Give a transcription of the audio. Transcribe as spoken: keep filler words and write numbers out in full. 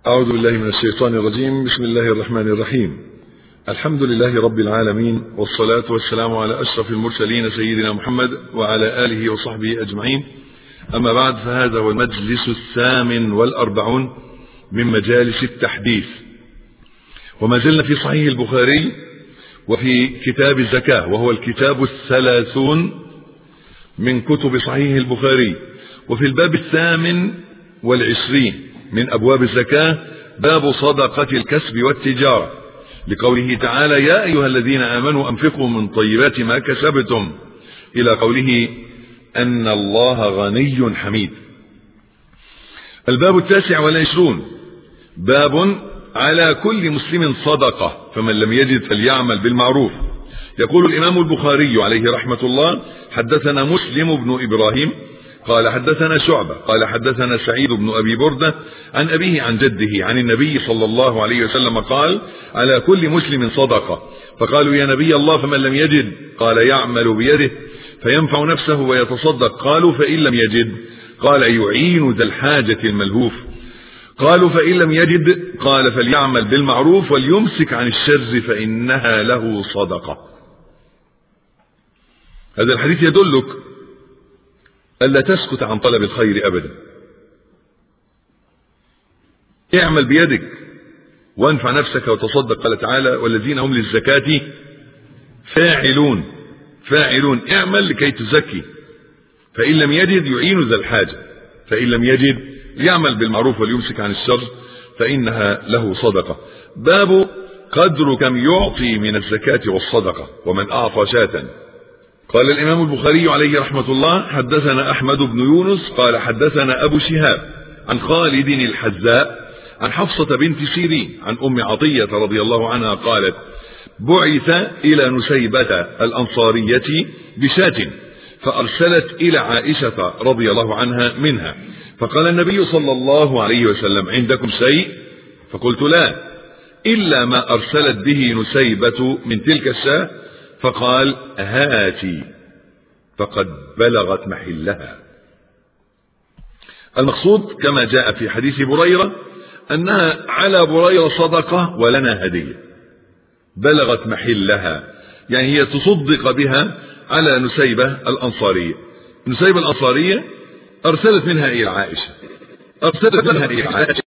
أعوذ بالله من الشيطان الرجيم. بسم الله الرحمن الرحيم. الحمد لله رب العالمين، والصلاة والسلام على أشرف المرسلين سيدنا محمد وعلى آله وصحبه أجمعين. أما بعد، فهذا هو المجلس الثامن والأربعون من مجالس التحديث، وما زلنا في صحيح البخاري وفي كتاب الزكاة، وهو الكتاب الثلاثون من كتب صحيح البخاري. وفي الباب الثامن والعشرين من أبواب الزكاة باب صدقة الكسب والتجارة، لقوله تعالى: يا أيها الذين آمنوا أنفقوا من طيبات ما كسبتم، إلى قوله أن الله غني حميد. الباب التاسع والعشرون باب على كل مسلم صدقة، فمن لم يجد فليعمل بالمعروف. يقول الإمام البخاري عليه رحمة الله: حدثنا مسلم بن إبراهيم قال حدثنا شعبة قال حدثنا سعيد بن أبي بردة عن أبيه عن جده عن النبي صلى الله عليه وسلم قال: على كل مسلم صدقة. فقالوا: يا نبي الله، فمن لم يجد؟ قال: يعمل بيده فينفع نفسه ويتصدق. قالوا: فإن لم يجد؟ قال: يعين ذا الحاجة الملهوف. قالوا: فإن لم يجد؟ قال: فليعمل بالمعروف وليمسك عن الشر فإنها له صدقة. هذا الحديث يدلك ألا تسكت عن طلب الخير أبدا. اعمل بيدك وانفع نفسك وتصدق. قال تعالى: والذين هم للزكاة فاعلون. فاعلون، اعمل لكي تزكي. فإن لم يجد يعين ذا الحاجة، فإن لم يجد يعمل بالمعروف وليمسك عن الشر فإنها له صدقة. باب قدر كم يعطي من الزكاة والصدقة ومن أعطى شاة. قال الإمام البخاري عليه رحمة الله: حدثنا أحمد بن يونس قال حدثنا أبو شهاب عن خالد الحذاء عن حفصة بنت سيرين عن أم عطية رضي الله عنها قالت: بعث إلى نسيبة الأنصارية بشاة، فأرسلت إلى عائشة رضي الله عنها منها، فقال النبي صلى الله عليه وسلم: عندكم شيء؟ فقلت: لا، إلا ما أرسلت به نسيبة من تلك الشاة. فقال: هاتي، فقد بلغت محلها. المقصود كما جاء في حديث بريرة أنها على بريرة صدقة ولنا هدية بلغت محلها، يعني هي تصدق بها على نسيبة الأنصارية. نسيبة الأنصارية أرسلت منها إلى عائشة أرسلت منها إلى عائشة